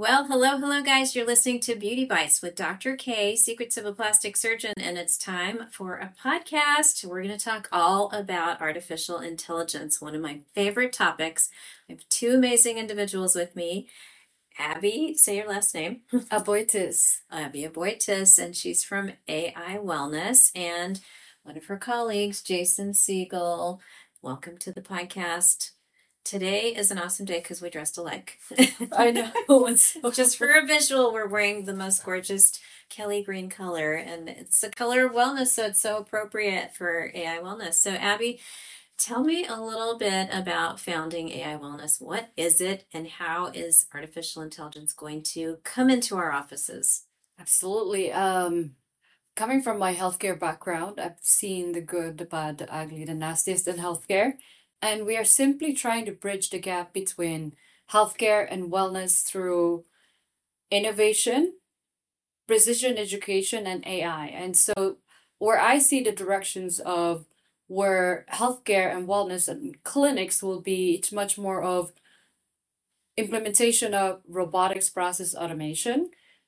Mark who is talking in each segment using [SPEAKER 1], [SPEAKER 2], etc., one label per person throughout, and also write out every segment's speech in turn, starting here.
[SPEAKER 1] Well, hello, guys. You're listening to Beauty Bites with Dr. K, Secrets of a Plastic Surgeon, and it's time for a podcast. We're going to talk all about artificial intelligence, one of my favorite topics. I have two amazing individuals with me. Abby, say your last name.
[SPEAKER 2] Aboitis.
[SPEAKER 1] Abby Aboitis, and she's from AI Wellness, and one of her colleagues, Jason Siegel. Welcome to the podcast. Today is an awesome day because we dressed alike.
[SPEAKER 2] I know.
[SPEAKER 1] Just for a visual, we're wearing the most gorgeous Kelly green color, and it's the color of wellness, so it's so appropriate for AI Wellness. So, Abby, tell me a little bit about founding AI Wellness. What is it, and how is artificial intelligence going to come into our offices?
[SPEAKER 2] Absolutely. Coming from my healthcare background, I've seen the good, the bad, the ugly, the nastiest in healthcare. And we are simply trying to bridge the gap between healthcare and wellness through innovation, precision education, and AI. And so, where I see the directions of where healthcare and wellness and clinics will be, it's much more of implementation of robotics process automation,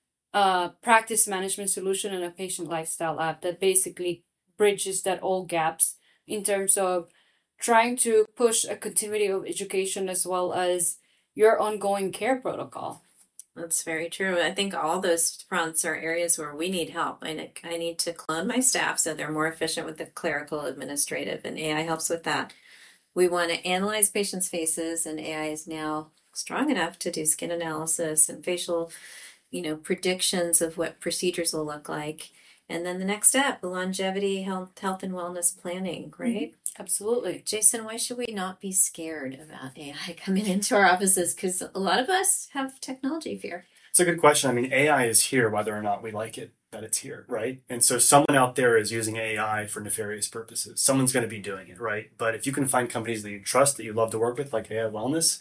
[SPEAKER 2] practice management solution, and a patient lifestyle app that basically bridges that all gaps in terms of trying to push a continuity of education as well as your ongoing care protocol.
[SPEAKER 1] That's very true. I think all those fronts are areas where we need help. I need to clone my staff so they're more efficient with the clerical administrative, and AI helps with that. We want to analyze patients' faces, and AI is now strong enough to do skin analysis and facial, predictions of what procedures will look like. And then the next step, longevity, health and wellness planning, right?
[SPEAKER 2] Absolutely.
[SPEAKER 1] Jason, why should we not be scared about AI coming into our offices? Because a lot of us have technology fear.
[SPEAKER 3] It's a good question. I mean, AI is here whether or not we like it, that it's here, right? And so someone out there is using AI for nefarious purposes. Someone's going to be doing it, right? But if you can find companies that you trust, that you love to work with, like AI Wellness,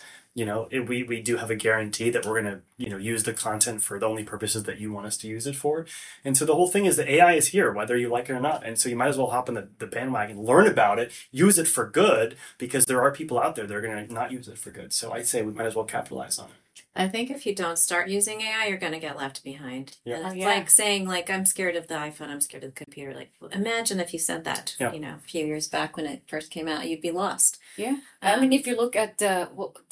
[SPEAKER 3] we do have a guarantee that we're going to, use the content for the only purposes that you want us to use it for. And so the whole thing is that AI is here, whether you like it or not. And so you might as well hop on the bandwagon, learn about it, use it for good, because there are people out there that are going to not use it for good. So I'd say we might as well capitalize on it.
[SPEAKER 1] I think if you don't start using AI, you're going to get left behind.
[SPEAKER 3] Yeah.
[SPEAKER 1] And it's like saying, I'm scared of the iPhone, I'm scared of the computer. Imagine if you said that, a few years back when it first came out, you'd be lost.
[SPEAKER 2] Yeah. I mean, if you look at the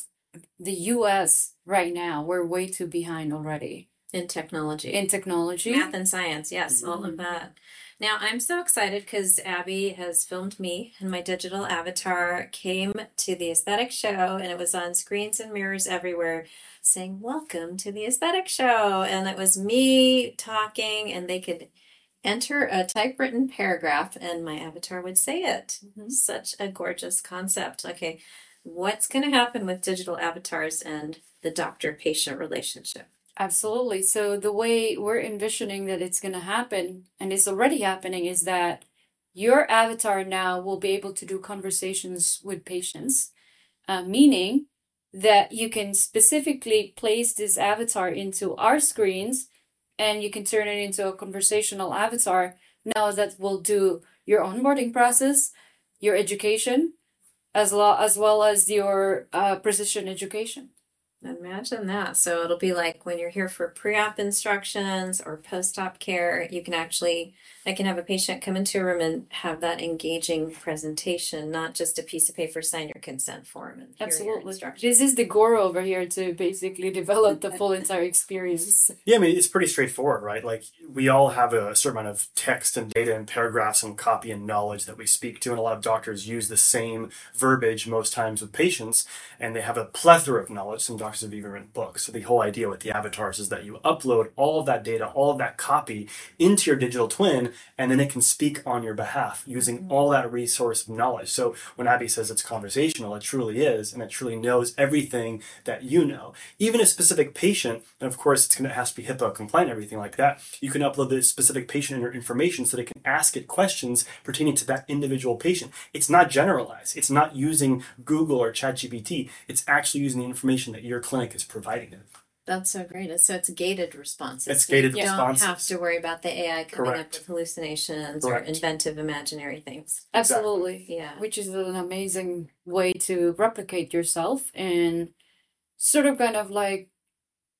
[SPEAKER 2] US right now, we're way too behind already.
[SPEAKER 1] In technology.
[SPEAKER 2] Math
[SPEAKER 1] and science, yes, all of that. Now, I'm so excited because Abby has filmed me, and my digital avatar came to the aesthetic show, and it was on screens and mirrors everywhere saying, "Welcome to the aesthetic show." And it was me talking, and they could enter a typewritten paragraph, and my avatar would say it. Such a gorgeous concept. Okay, what's going to happen with digital avatars and the doctor-patient relationship?
[SPEAKER 2] Absolutely. So the way we're envisioning that it's going to happen, and it's already happening, is that your avatar now will be able to do conversations with patients, meaning that you can specifically place this avatar into our screens and you can turn it into a conversational avatar now that will do your onboarding process, your education, as well as your precision education.
[SPEAKER 1] Imagine that. So it'll be like when you're here for pre-op instructions or post-op care, I can have a patient come into a room and have that engaging presentation, not just a piece of paper, sign your consent form. And
[SPEAKER 2] absolutely. This is the guru over here to basically develop the full entire experience.
[SPEAKER 3] Yeah, I mean, it's pretty straightforward, right? Like, we all have a certain amount of text and data and paragraphs and copy and knowledge that we speak to, and a lot of doctors use the same verbiage most times with patients, and they have a plethora of knowledge. Some doctors have even written books. So the whole idea with the avatars is that you upload all of that data, all of that copy into your digital twin, and then it can speak on your behalf using all that resource of knowledge. So when Abby says it's conversational, it truly is, and it truly knows everything that you know. Even a specific patient, and of course it has to be HIPAA compliant, everything like that, you can upload the specific patient information so they can ask it questions pertaining to that individual patient. It's not generalized. It's not using Google or ChatGPT. It's actually using the information that your clinic is providing it.
[SPEAKER 1] That's so great. So it's gated responses.
[SPEAKER 3] It's gated responses.
[SPEAKER 1] You don't have to worry about the AI coming
[SPEAKER 3] Correct.
[SPEAKER 1] up with hallucinations
[SPEAKER 3] Correct.
[SPEAKER 1] or inventive imaginary things.
[SPEAKER 2] Absolutely.
[SPEAKER 1] Exactly. Yeah.
[SPEAKER 2] Which is an amazing way to replicate yourself and sort of kind of like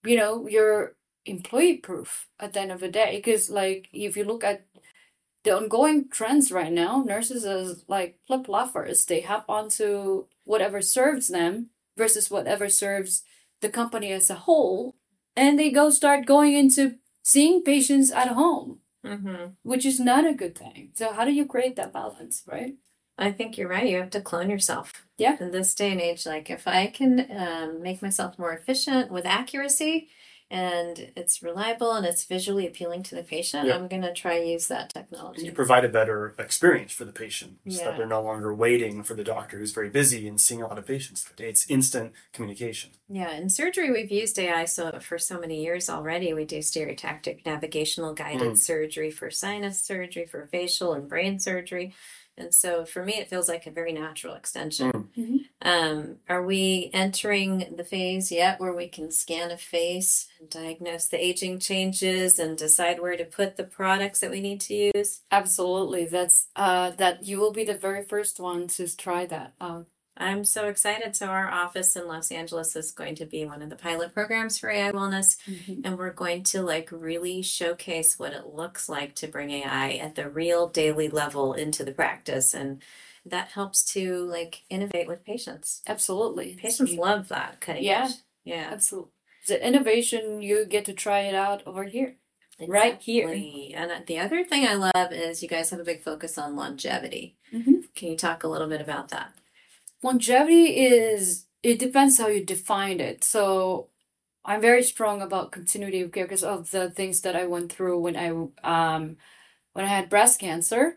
[SPEAKER 2] you're employee proof at the end of the day. Because like if you look at the ongoing trends right now, nurses is like flip-floppers. They hop onto whatever serves them versus whatever serves the company as a whole, and they start going into seeing patients at home, which is not a good thing. So how do you create that balance, right?
[SPEAKER 1] I think you're right. You have to clone yourself.
[SPEAKER 2] Yeah.
[SPEAKER 1] In this day and age, like if I can make myself more efficient with accuracy, and it's reliable and it's visually appealing to the patient, I'm going to try and use that technology.
[SPEAKER 3] And you provide a better experience for the patient, so that
[SPEAKER 1] Yeah.
[SPEAKER 3] they're no longer waiting for the doctor who's very busy and seeing a lot of patients today. It's instant communication.
[SPEAKER 1] Yeah, in surgery, we've used AI for so many years already. We do stereotactic navigational guided surgery for sinus surgery, for facial and brain surgery. And so for me, it feels like a very natural extension. Are we entering the phase yet where we can scan a face and diagnose the aging changes and decide where to put the products that we need to use?
[SPEAKER 2] Absolutely. That's that you will be the very first one to try that.
[SPEAKER 1] I'm so excited. So our office in Los Angeles is going to be one of the pilot programs for AI wellness. And we're going to like really showcase what it looks like to bring AI at the real daily level into the practice. And that helps to like innovate with patients.
[SPEAKER 2] Absolutely.
[SPEAKER 1] Patients love that cutting edge. Yeah.
[SPEAKER 2] Absolutely. The innovation, you get to try it out over here. Right here.
[SPEAKER 1] Exactly. And the other thing I love is you guys have a big focus on longevity. Can you talk a little bit about that?
[SPEAKER 2] Longevity it depends how you define it. So I'm very strong about continuity of care because of the things that I went through when I had breast cancer.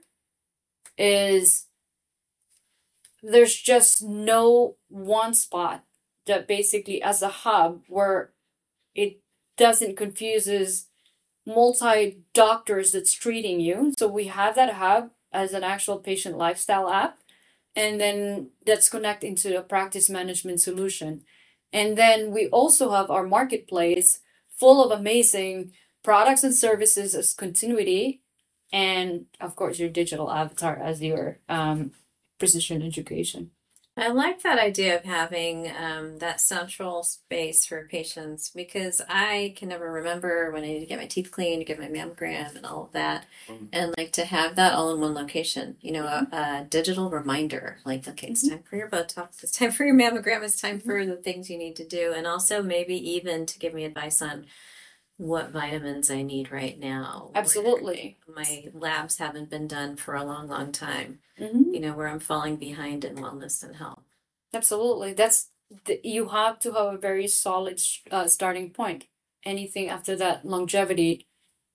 [SPEAKER 2] Is there's just no one spot that basically as a hub where it doesn't confuses multi doctors that's treating you. So we have that hub as an actual patient lifestyle app. And then that's connecting to a practice management solution. And then we also have our marketplace full of amazing products and services as continuity. And of course, your digital avatar as your precision education.
[SPEAKER 1] I like that idea of having that central space for patients because I can never remember when I need to get my teeth cleaned, to get my mammogram and all of that. And like to have that all in one location, a digital reminder, like, okay, it's time for your Botox, it's time for your mammogram, it's time for the things you need to do. And also maybe even to give me advice on what vitamins I need right now.
[SPEAKER 2] Absolutely.
[SPEAKER 1] My labs haven't been done for a long, long time.
[SPEAKER 2] Mm-hmm.
[SPEAKER 1] Where I'm falling behind in wellness and health.
[SPEAKER 2] Absolutely. You have to have a very solid starting point. Anything after that, longevity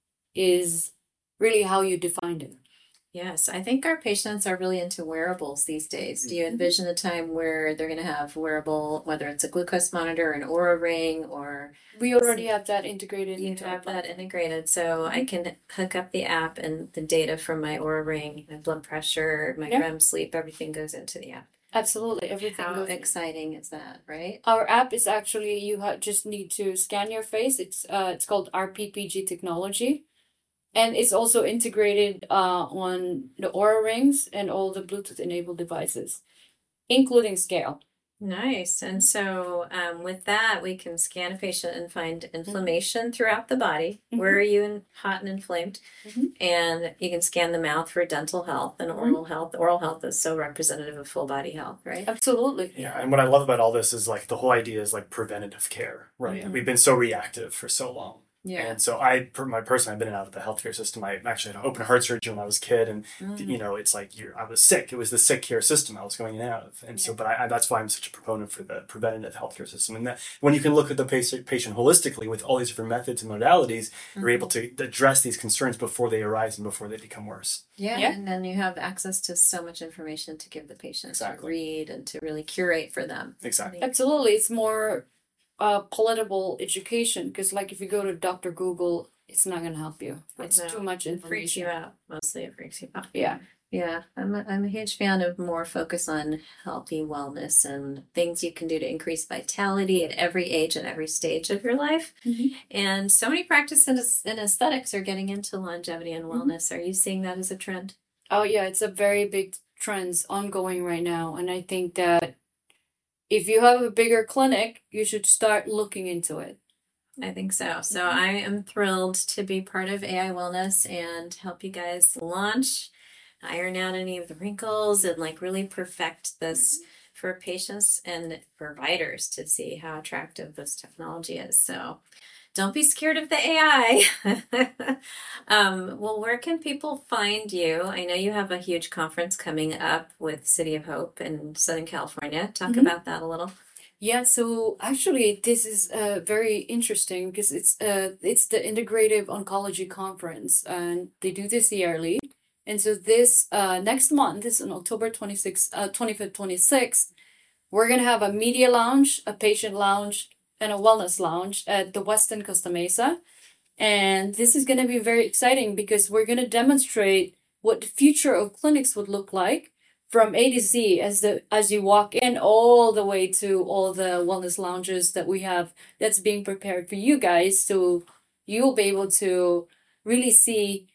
[SPEAKER 2] is really how you defined it.
[SPEAKER 1] Yes, I think our patients are really into wearables these days. Do you envision a time where they're going to have wearable, whether it's a glucose monitor, an Oura ring, or...
[SPEAKER 2] We already have that integrated.
[SPEAKER 1] You have that integrated, so I can hook up the app and the data from my Oura ring, my blood pressure, my REM sleep, everything goes into the app.
[SPEAKER 2] Absolutely, everything.
[SPEAKER 1] How exciting is that, right?
[SPEAKER 2] Our app is actually, you just need to scan your face. It's called RPPG technology. And it's also integrated on the Oura rings and all the Bluetooth-enabled devices, including Scale.
[SPEAKER 1] Nice. And so with that, we can scan a patient and find inflammation throughout the body. Where are you hot and inflamed? And you can scan the mouth for dental health and oral health. Oral health is so representative of full body health, right?
[SPEAKER 2] Absolutely.
[SPEAKER 3] Yeah, and what I love about all this is like the whole idea is like preventative care, right? We've been so reactive for so long.
[SPEAKER 1] Yeah.
[SPEAKER 3] And so I've been in out of the healthcare system. I actually had open heart surgery when I was a kid, and it's like I was sick. It was the sick care system I was going in and out of, and so. But that's why I'm such a proponent for the preventative healthcare system. And that when you can look at the patient holistically with all these different methods and modalities, you're able to address these concerns before they arise and before they become worse.
[SPEAKER 1] Yeah, and then you have access to so much information to give the patient to read and to really curate for them.
[SPEAKER 3] Exactly.
[SPEAKER 2] Absolutely, it's more palatable education because like if you go to Dr. Google, it's not going to help you. It's too much information.
[SPEAKER 1] It freaks you out. Mostly it freaks you out.
[SPEAKER 2] Yeah,
[SPEAKER 1] I'm a huge fan of more focus on healthy wellness and things you can do to increase vitality at every age and every stage of your life. And so many practices in aesthetics are getting into longevity and wellness. Are you seeing that as a trend?
[SPEAKER 2] Oh yeah, it's a very big trend ongoing right now, and I think that if you have a bigger clinic, you should start looking into it.
[SPEAKER 1] I think so. So I am thrilled to be part of AI Wellness and help you guys launch, iron out any of the wrinkles, and like really perfect this for patients and providers to see how attractive this technology is. So don't be scared of the AI. Well, where can people find you? I know you have a huge conference coming up with City of Hope in Southern California. Talk about that a little.
[SPEAKER 2] Yeah, so actually this is very interesting because it's the Integrative Oncology Conference, and they do this yearly. And so this next month, this is on October 26th, 25th, 26th, we're gonna have a media lounge, a patient lounge, and a wellness lounge at the Westin Costa Mesa. And this is gonna be very exciting because we're gonna demonstrate what the future of clinics would look like from A to Z as you walk in all the way to all the wellness lounges that we have that's being prepared for you guys. So you'll be able to really see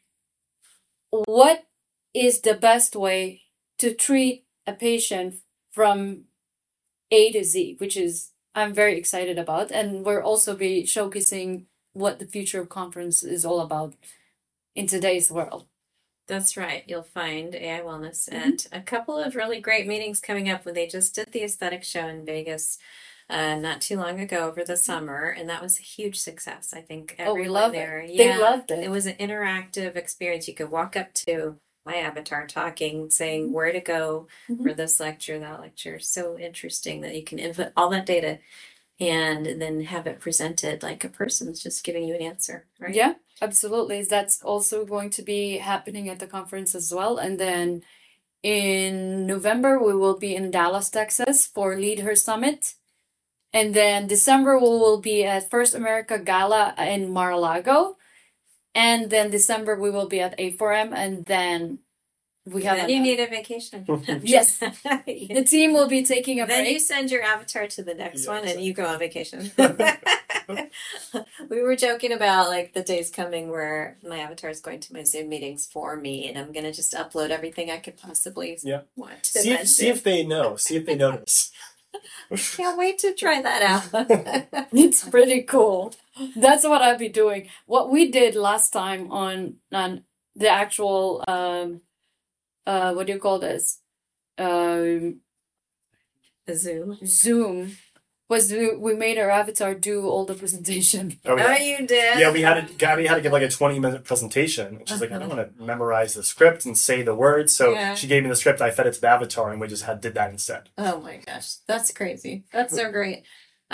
[SPEAKER 2] what is the best way to treat a patient from A to Z, which is I'm very excited about. And we'll also be showcasing what the future of conference is all about in today's world.
[SPEAKER 1] That's right. You'll find AI Wellness and a couple of really great meetings coming up when they just did the aesthetic show in Vegas not too long ago over the summer, and that was a huge success. I think
[SPEAKER 2] we love
[SPEAKER 1] there,
[SPEAKER 2] it. They loved it.
[SPEAKER 1] It was an interactive experience. You could walk up to my avatar talking, saying where to go for this lecture, that lecture. So interesting that you can input all that data and then have it presented like a person's just giving you an answer, right?
[SPEAKER 2] Yeah, absolutely. That's also going to be happening at the conference as well. And then in November, we will be in Dallas, Texas for Lead Her Summit. And then December, we will be at First America Gala in Mar-a-Lago. And then December, we will be at A4M. And then we have...
[SPEAKER 1] Then you need a vacation.
[SPEAKER 2] Yes. The team will be taking a break.
[SPEAKER 1] Then you send your avatar to the next one and you go on vacation. We were joking about like the days coming where my avatar is going to my Zoom meetings for me, and I'm going to just upload everything I could possibly want to
[SPEAKER 3] see if they know. See if they notice.
[SPEAKER 1] Can't wait to try that out.
[SPEAKER 2] It's pretty cool. That's what I'll be doing. What we did last time on the actual what do you call this? Zoom was we made our avatar do all the presentation.
[SPEAKER 3] Oh, yeah.
[SPEAKER 1] You did?
[SPEAKER 3] Yeah, Gabby had to give like a 20-minute presentation. She's like, I don't want to memorize the script and say the words. So she gave me the script, I fed it to the avatar, and we just did that instead.
[SPEAKER 1] Oh my gosh. That's crazy. That's so great.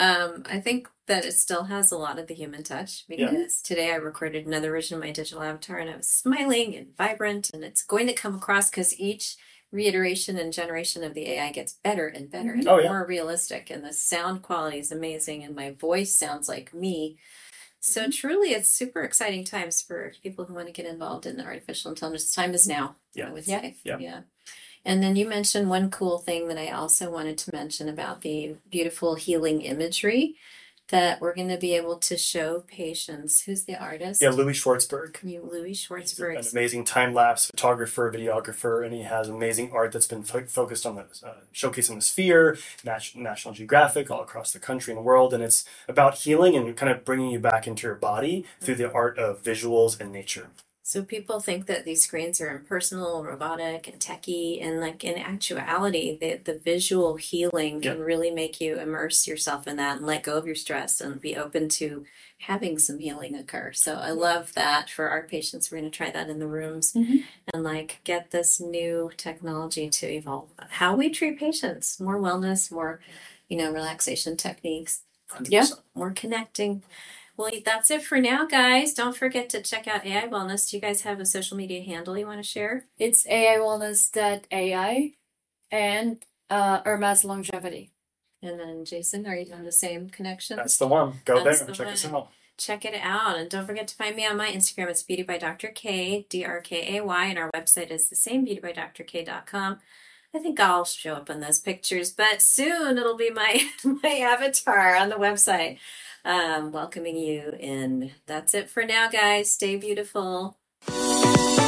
[SPEAKER 1] I think that it still has a lot of the human touch because today I recorded another version of my digital avatar and I was smiling and vibrant, and it's going to come across because each reiteration and generation of the AI gets better and better and more realistic, and the sound quality is amazing and my voice sounds like me. So truly it's super exciting times for people who want to get involved in artificial intelligence. Time is now, I would say. Yeah. And then you mentioned one cool thing that I also wanted to mention about the beautiful healing imagery that we're going to be able to show patients. Who's the artist?
[SPEAKER 3] Yeah, Louis Schwartzberg.
[SPEAKER 1] Louis Schwartzberg.
[SPEAKER 3] He's an amazing time-lapse photographer, videographer, and he has amazing art that's been focused on the showcasing the sphere, National Geographic, all across the country and the world. And it's about healing and kind of bringing you back into your body through the art of visuals and nature.
[SPEAKER 1] So people think that these screens are impersonal, robotic, and techy, and like in actuality, the visual healing can really make you immerse yourself in that and let go of your stress and be open to having some healing occur. So I love that for our patients. We're going to try that in the rooms and like get this new technology to evolve how we treat patients, more wellness, more, relaxation techniques,
[SPEAKER 3] 100%.
[SPEAKER 1] More connecting. Well, that's it for now, guys. Don't forget to check out AI Wellness. Do you guys have a social media handle you want to share?
[SPEAKER 2] It's AIWellness.ai and Hermes Longevity.
[SPEAKER 1] And then, Jason, are you on the same connection?
[SPEAKER 3] That's the one. Go there and check us out.
[SPEAKER 1] Check it out. And don't forget to find me on my Instagram. It's Beauty by Dr. K, DRKAY. And our website is the same, beautybydrk.com. I think I'll show up in those pictures, but soon it'll be my avatar on the website. Welcoming you in. That's it for now, guys. Stay beautiful.